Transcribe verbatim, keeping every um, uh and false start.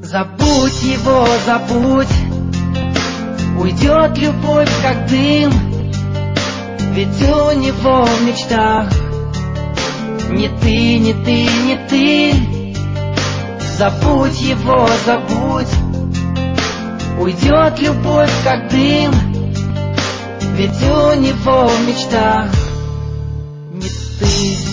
Забудь его, забудь, уйдет любовь как дым, ведь у него в мечтах не ты, не ты, не ты. Забудь его, забудь, уйдет любовь как дым, ведь у него в мечтах не ты.